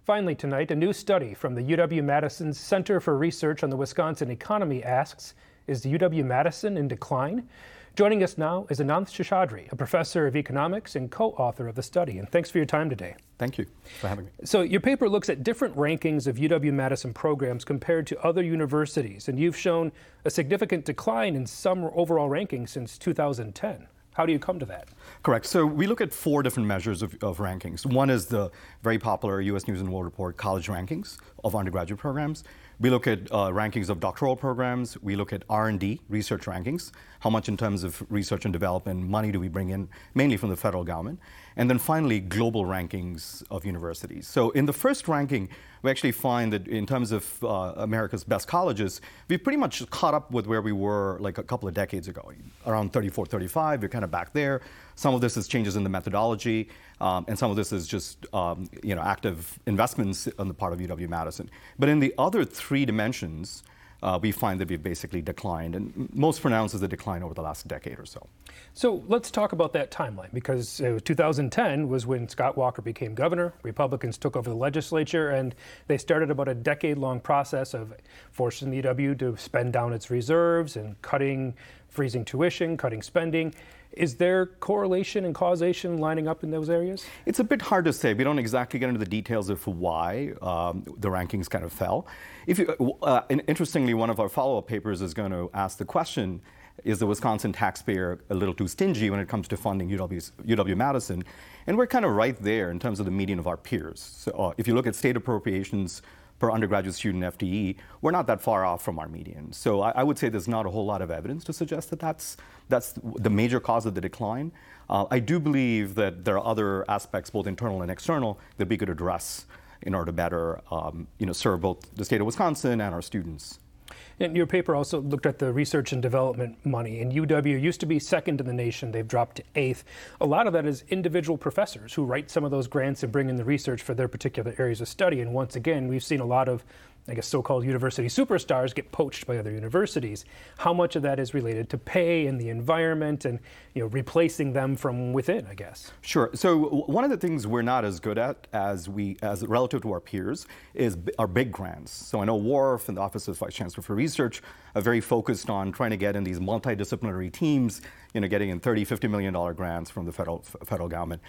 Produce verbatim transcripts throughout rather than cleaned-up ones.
Finally tonight, a new study from the U W-Madison's Center for Research on the Wisconsin Economy asks, is the U W-Madison in decline? Joining us now is Ananth Seshadri, a professor of economics and co-author of the study. And thanks for your time today. Thank you for having me. So your paper looks at different rankings of U W-Madison programs compared to other universities, and you've shown a significant decline in some overall rankings since two thousand ten. How do you come to that? Correct. So we look at four different measures of, of rankings. One is the very popular U S News and World Report college rankings of undergraduate programs. We look at uh, rankings of doctoral programs. We look at R and D, research rankings. How much in terms of research and development money do we bring in, mainly from the federal government? And then finally, global rankings of universities. So in the first ranking, we actually find that in terms of uh, America's best colleges, we've pretty much caught up with where we were like a couple of decades ago. Around thirty-four, thirty-five, we're kind of back there. Some of this is changes in the methodology, um, and some of this is just um, you know, active investments on the part of U W-Madison. But in the other three dimensions, Uh, we find that we've basically declined, and most pronounced is the decline over the last decade or so. So let's talk about that timeline, because uh, two thousand ten was when Scott Walker became governor. Republicans took over the legislature, and they started about a decade-long process of forcing the U W to spend down its reserves and cutting, freezing tuition, cutting spending. Is there correlation and causation lining up in those areas? It's a bit hard to say. We don't exactly get into the details of why um, the rankings kind of fell. If you, uh, interestingly, one of our follow-up papers is going to ask the question, is the Wisconsin taxpayer a little too stingy when it comes to funding U W-Madison? And we're kind of right there in terms of the median of our peers. So uh, if you look at state appropriations per undergraduate student F T E, we're not that far off from our median. So I, I would say there's not a whole lot of evidence to suggest that that's, that's the major cause of the decline. Uh, I do believe that there are other aspects, both internal and external, that we could address in order to better um, you know, serve both the state of Wisconsin and our students. And your paper also looked at the research and development money. And U W used to be second in the nation. They've dropped to eighth. A lot of that is individual professors who write some of those grants and bring in the research for their particular areas of study. And once again, we've seen a lot of, I guess, so-called university superstars get poached by other universities. How much of that is related to pay and the environment and, you know, replacing them from within, I guess? Sure. So one of the things we're not as good at as we, as relative to our peers, is our big grants. So I know W A R F and the Office of Vice Chancellor for Research are very focused on trying to get in these multidisciplinary teams, you know, getting in thirty, fifty million dollar grants from the federal federal government.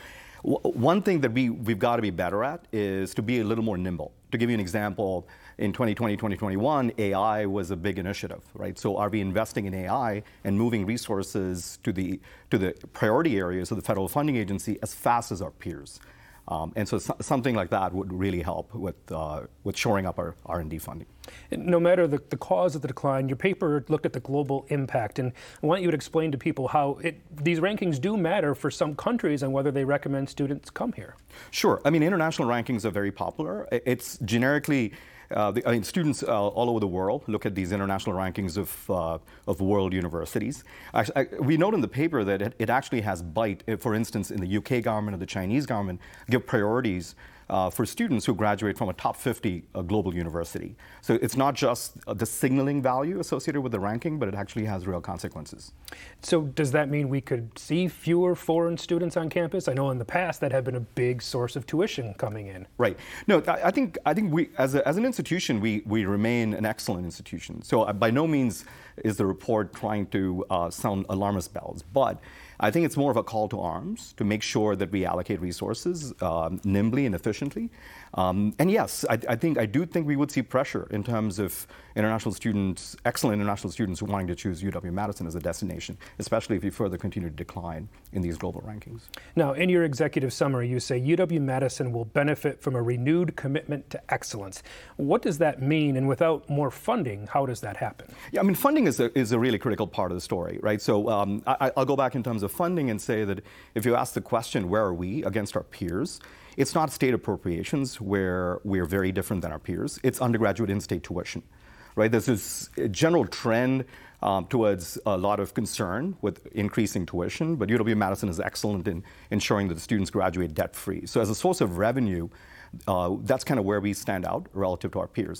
One thing that we, we've got to be better at is to be a little more nimble. To give you an example, in twenty twenty, twenty twenty-one, A I was a big initiative, right? So are we investing in A I and moving resources to the, to the priority areas of the federal funding agency as fast as our peers? Um, and so, so something like that would really help with, uh, with shoring up our R and D funding. No matter the, the cause of the decline, your paper looked at the global impact, and I want you to explain to people how it, these rankings do matter for some countries and whether they recommend students come here. Sure. I mean, international rankings are very popular. It's generically, uh, the, I mean, students uh, all over the world look at these international rankings of, uh, of world universities. I, I, we note in the paper that it, it actually has bite. For instance, in the U K government or the Chinese government, give priorities Uh, for students who graduate from a top fifty uh, global university. So it's not just uh, the signaling value associated with the ranking, but it actually has real consequences. So does that mean we could see fewer foreign students on campus? I know in the past that had been a big source of tuition coming in. Right. No, I, I think I think we, as, a, as an institution, we, we remain an excellent institution. So uh, by no means is the report trying to uh, sound alarmist bells, but I think it's more of a call to arms to make sure that we allocate resources um, nimbly and efficiently. Um, and yes, I, I think I do think we would see pressure in terms of international students, excellent international students wanting to choose U W-Madison as a destination, especially if we further continue to decline in these global rankings. Now, in your executive summary, you say U W-Madison will benefit from a renewed commitment to excellence. What does that mean? And without more funding, how does that happen? Yeah, I mean, funding is a, is a really critical part of the story, right? So um, I, I'll go back in terms of funding and say that if you ask the question, where are we against our peers? It's not state appropriations where we're very different than our peers. It's undergraduate in-state tuition, right? There's this general trend um, towards a lot of concern with increasing tuition, but U W-Madison is excellent in ensuring that the students graduate debt-free. So as a source of revenue, Uh, that's kind of where we stand out relative to our peers.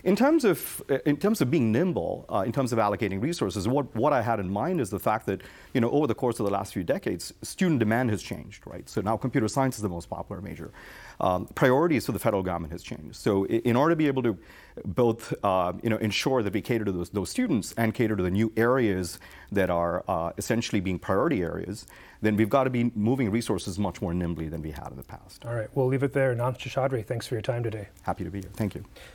In terms of in terms of being nimble, uh, in terms of allocating resources, what, what I had in mind is the fact that, you know, over the course of the last few decades, student demand has changed, right? So now computer science is the most popular major. Um, priorities for the federal government has changed. So in, in order to be able to both, uh, you know, ensure that we cater to those, those students and cater to the new areas that are uh, essentially being priority areas, then we've got to be moving resources much more nimbly than we had in the past. All right, we'll leave it there. Anant Seshadri, thanks for your time today. Happy to be here. Thank you.